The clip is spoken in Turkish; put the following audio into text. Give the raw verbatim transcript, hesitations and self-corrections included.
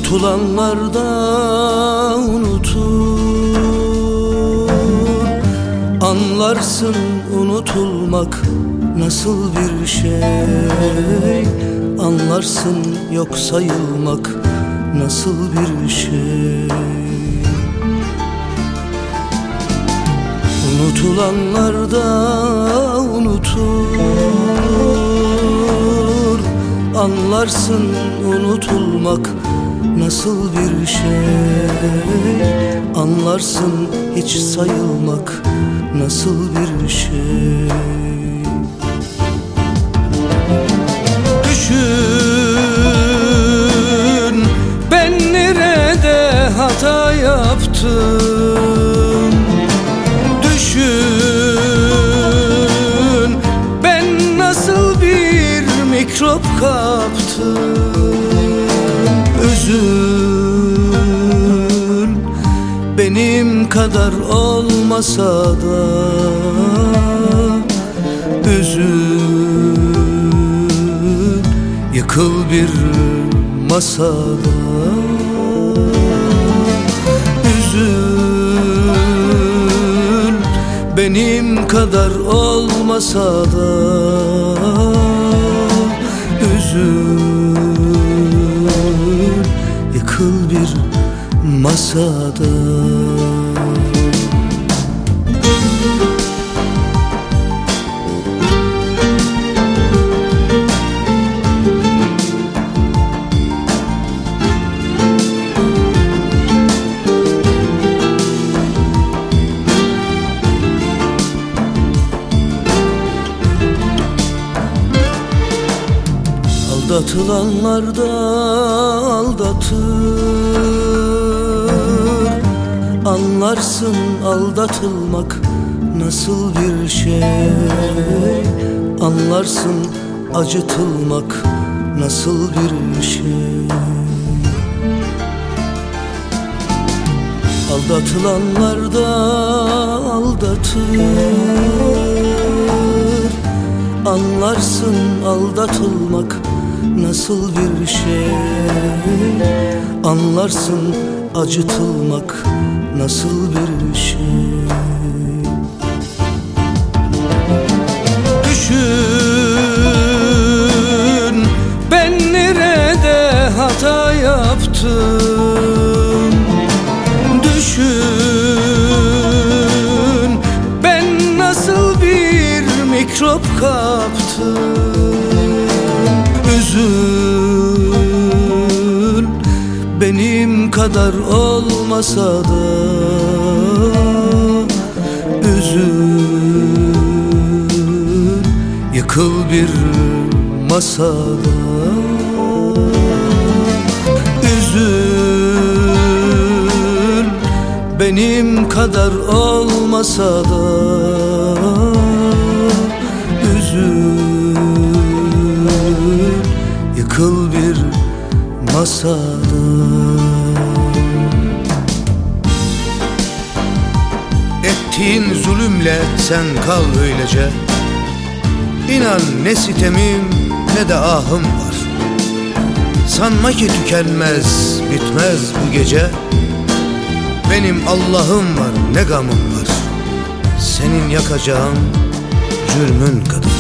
Unutulanlarda unutur, anlarsın unutulmak nasıl bir şey. Anlarsın yok sayılmak nasıl bir şey. Unutulanlarda unutur, anlarsın unutulmak nasıl bir şey. Anlarsın hiç sayılmak nasıl bir şey. Düşün, ben nerede hata yaptım. Düşün, ben nasıl bir mikrop kaptım. Üzül, benim kadar olmasa da üzül, yıkıl bir masada. Üzül, benim kadar olmasa da üzül, yıkıl bir masada. Aldatılanlar da aldatır, anlarsın aldatılmak nasıl bir şey. Anlarsın acıtılmak nasıl bir şey. Aldatılanlar da aldatır, anlarsın aldatılmak nasıl bir şey. Anlarsın acıtılmak nasıl bir şey. Düşün, ben nerede hata yaptım. Düşün, ben nasıl bir mikrop kaptım. Üzül, benim kadar olmasa da üzül, yıkıl bir masada. Üzül, benim kadar olmasa da üzül, yıkıl bir masada. Ettiğin zulümle sen kal öylece. İnan ne sitemim ne de ahım var. Sanma ki tükenmez bitmez bu gece. Benim Allah'ım var ne gamım var. Senin yakacağın cürmün kadar.